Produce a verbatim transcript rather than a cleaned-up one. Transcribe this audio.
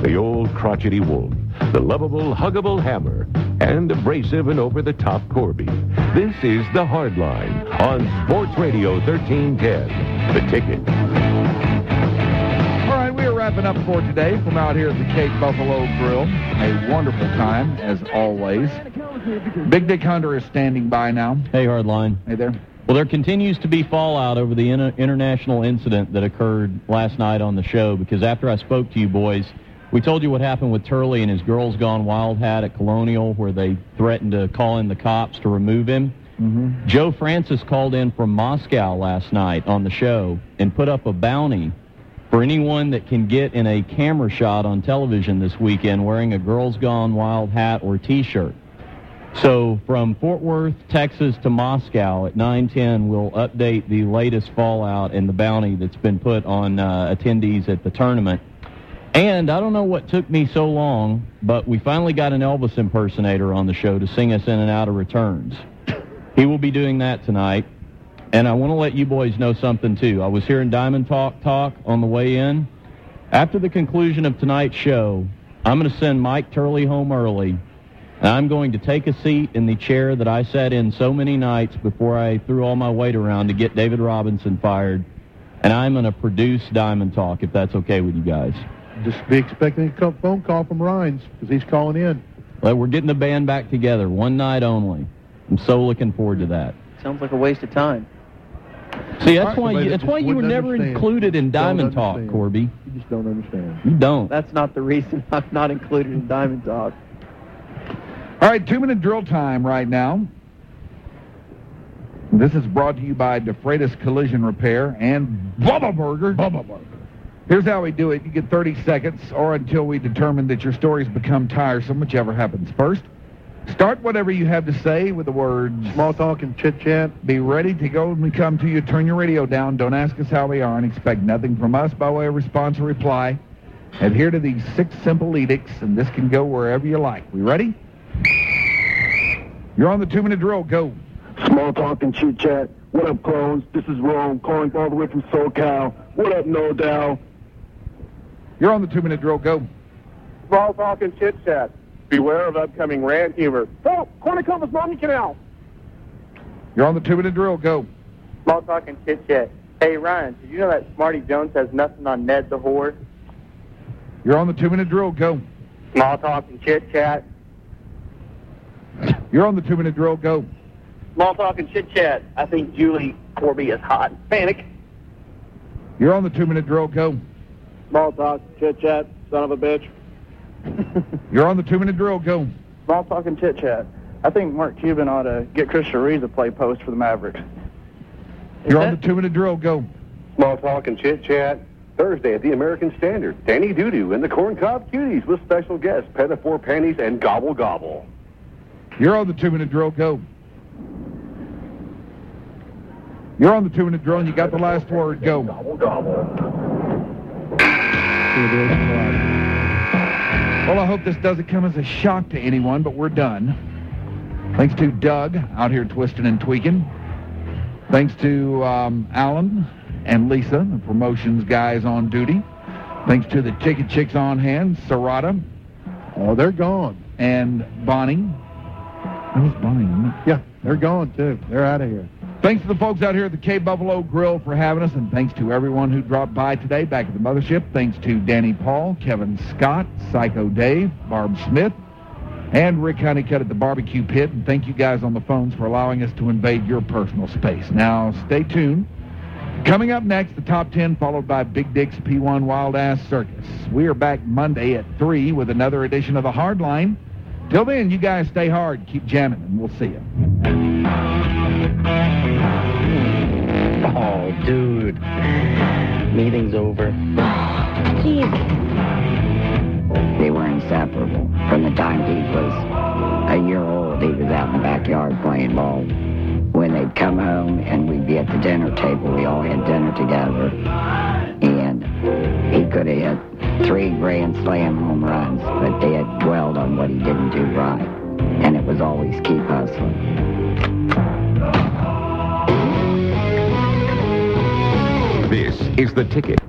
the old crotchety Wolf, the lovable, huggable Hammer, and abrasive and over-the-top Corby. This is The Hard Line on Sports Radio thirteen ten. The Ticket. All right, we are wrapping up for today from out here at the Cape Buffalo Grill. A wonderful time, as always. Big Dick Hunter is standing by now. Hey, Hardline. Hey there. Well, there continues to be fallout over the inter- international incident that occurred last night on the show, because after I spoke to you boys, we told you what happened with Turley and his Girls Gone Wild hat at Colonial, where they threatened to call in the cops to remove him. Mm-hmm. Joe Francis called in from Moscow last night on the show and put up a bounty for anyone that can get in a camera shot on television this weekend wearing a Girls Gone Wild hat or T-shirt. So from Fort Worth, Texas to Moscow at nine ten, we'll update the latest fallout and the bounty that's been put on uh, attendees at the tournament. And I don't know what took me so long, but we finally got an Elvis impersonator on the show to sing us in and out of returns. He will be doing that tonight. And I want to let you boys know something, too. I was hearing Diamond Talk talk on the way in. After the conclusion of tonight's show, I'm going to send Mike Turley home early. And I'm going to take a seat in the chair that I sat in so many nights before I threw all my weight around to get David Robinson fired. And I'm going to produce Diamond Talk, if that's okay with you guys. Just be expecting a phone call from Rhines, because he's calling in. Well, we're getting the band back together, one night only. I'm so looking forward to that. Sounds like a waste of time. See, that's why you, that's why you were never understand. included in Diamond Don't Talk, understand. Corby. You just don't understand. You don't. That's not the reason I'm not included in Diamond Talk. All right, two-minute drill time right now. This is brought to you by DeFreitas Collision Repair and Bubba Burger. Bubba Burger. Here's how we do it. You get thirty seconds, or until we determine that your stories become tiresome, whichever happens first. Start whatever you have to say with the words Small talk and chit-chat. Be ready to go when we come to you. Turn your radio down. Don't ask us how we are, and expect nothing from us by way of response or reply. Adhere to these six simple edicts, and this can go wherever you like. We ready? You're on the two-minute drill. Go. Small talk and chit chat. What up, clones? This is Rome calling all the way from SoCal. What up, No Doubt? You're on the two-minute drill. Go. Small talk and chit chat. Beware of upcoming rant humor. Oh, Cornucopa's Mountain Canal. You're on the two-minute drill. Go. Small talk and chit chat. Hey, Ryan, did you know that Smarty Jones has nothing on Ned the Whore? You're on the two-minute drill. Go. Small talk and chit chat. You're on the two-minute drill. Go. Small talk and chit chat. I think Julie Corby is hot. Panic. You're on the two-minute drill. Go. Small talk, chit chat, son of a bitch. You're on the two-minute drill. Go. Small talk and chit chat. I think Mark Cuban ought to get Chris Ariza to play post for the Mavericks. You're on the two-minute drill. Go. Small talk and chit chat. Thursday at the American Standard. Danny Doodoo and the Corn Cob Cuties with special guests Pettifor Panties and Gobble Gobble. You're on the two-minute drill. Go. You're on the two-minute drill, and you got the last word. Go. Gobble Gobble. Well, I hope this doesn't come as a shock to anyone, but we're done. Thanks to Doug out here twisting and tweaking. Thanks to um, Alan and Lisa, the promotions guys on duty. Thanks to the Ticket Chicks on hand, Sarada. Oh, they're gone. And Bonnie. That was Bonnie, wasn't it? Yeah, they're gone, too. They're out of here. Thanks to the folks out here at the Cape Buffalo Grill for having us, and thanks to everyone who dropped by today back at the mothership. Thanks to Danny Paul, Kevin Scott, Psycho Dave, Barb Smith, and Rick Honeycutt at the barbecue pit. And thank you guys on the phones for allowing us to invade your personal space. Now, stay tuned. Coming up next, the top ten, followed by Big Dick's P one Wild Ass Circus. We are back Monday at three with another edition of The Hard Line. Till then, you guys stay hard, keep jamming, and we'll see you. Oh, dude. Meeting's over. Jeez. They were inseparable. From the time he was a year old, he was out in the backyard playing ball. When they'd come home and we'd be at the dinner table, we all had dinner together. And he could have hit three grand slam home runs, but they had dwelled on what he didn't do right. And it was always keep hustling. This is The Ticket.